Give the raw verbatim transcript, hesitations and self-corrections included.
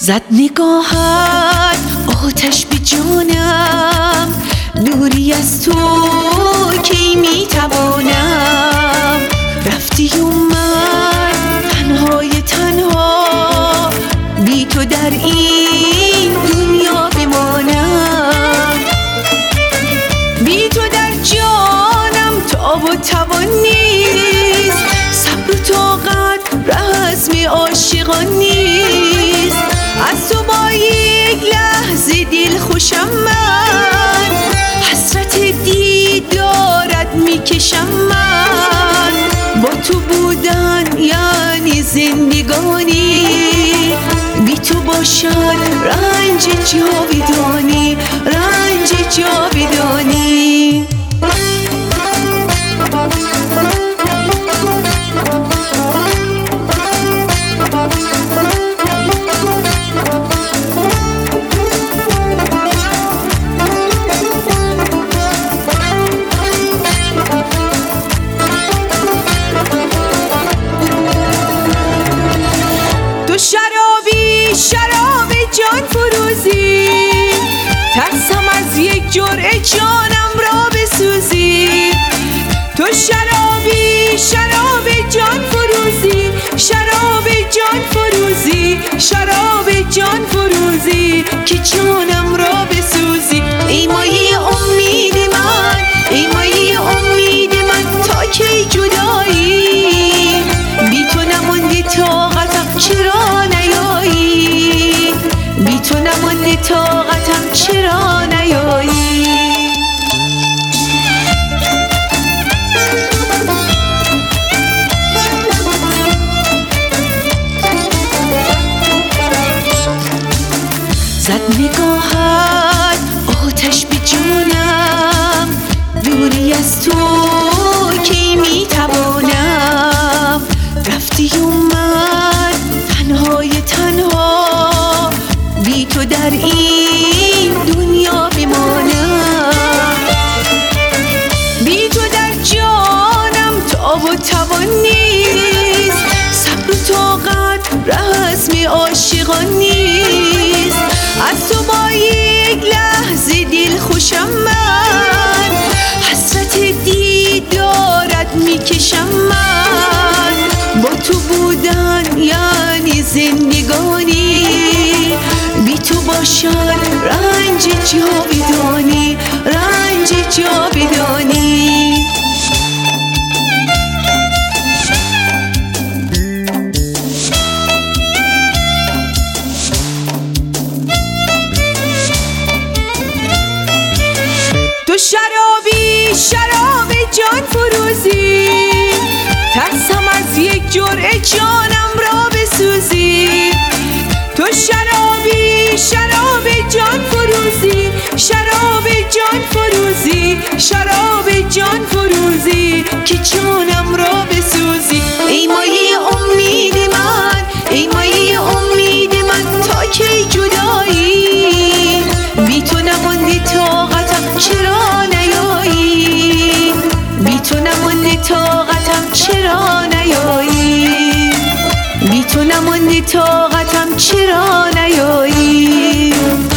زد نگاهت آتش به جانم، دوری از تو کی میتوانم. رفتی و من تنهای تنها، بی تو در این دنیا بمانم. بی تو در جانم تاب و توان نیست، صبر و طاقت رسم عاشقان نیست. از تو با یک لحظه دل خوشم من، حسرت دیدارت میکشم من. با تو بودن یعنی زندگانی، بی تو باشد رنج جاودانی، رنج جاودانی. تو شرابی شراب جان فروزی، ترسم از یک جرعه جانم را بسوزی. تو شرابی شراب جان فروزی، شراب جان فروزی، شراب جان فروزی که جانم را بسوزی. ای مایه امید من، ای مایه امید من، تا کی جدایی؟ بی تو نمانده طاقتم چرا نیایی؟ بی تو نمانده طاقتم چرا نیایی؟ زد نگاهت آتش به جانم، دوری از تو کی میتوانم. رفتی و من تنهای تنها، بی تو در این دنیا بمانم. بی تو در جانم تاب و توان نیست، صبر و طاقت رسم عاشقان نیست. از تو با یک لحظه دل خوشم من، حسرت دیدارت میکشم من. با تو بودن یعنی زندگانی، بی تو باشد رنج جاودانی، رنج جاودانی. تو شرابی شراب جان فروزی، ترسم از یک جرعه جانم را بسوزی. تو شرابی شراب جان فروزی، شراب جان فروزی، شراب جان فروزی که جانم را بسوزی. ای مایه امید من، ای مایه امید من، تا کی جدایی؟ بی تو نمانده طاقتم چرا نیایی؟ بی تو نمانده طاقتم چرا نیایی؟ بی تو نمانده طاقتم چرا نیایی؟